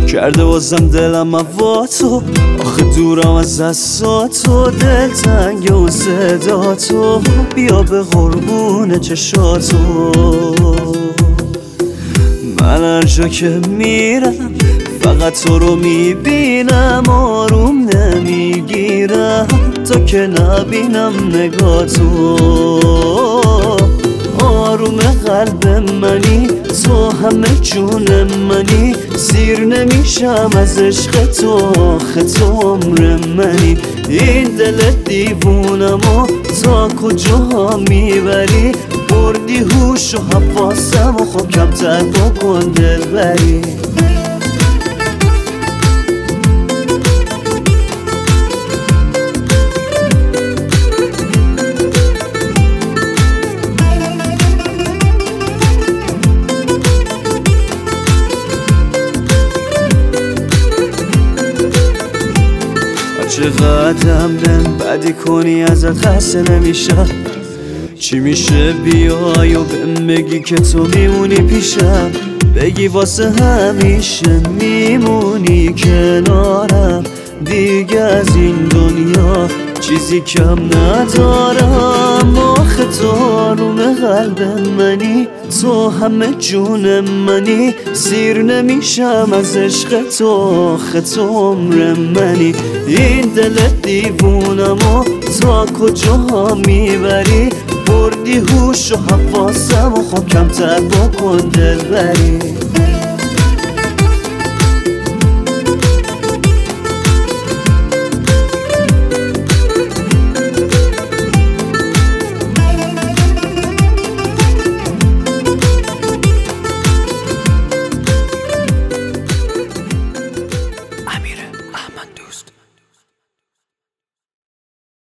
کرده بازم دلم هوا تو، آخه دورم از دستاتو، دلتنگ و صداتو، بیا به قربون چشاتو. من هر جا که میرم فقط تو رو میبینم، آروم نمیگیرم تا که نبینم نگاتو. آروم قلب منی، تو همه جون منی، سیر نمیشم از عشق تو، آخه تو عمر منی. این دل دیوونمو تا کجا میبری، بردی هوش و حواسم و خب کمتر بکن دلبری. چقدرم بهم بدی کنی ازت خسته نمیشم، چی میشه بیای و بهم بگی که تو میمونی پیشم، بگی واسه همیشه میمونی کنارم، دیگه از این دنیا چیزی کم ندارم. آخه تو آروم قلب منی، تو همه جون منی، سیر نمیشم از عشق تو، آخه تو عمر منی. این دل دیوونمو تا کجا میبری، بردی هوش و حواسم و خب کمتر بکن دلبری.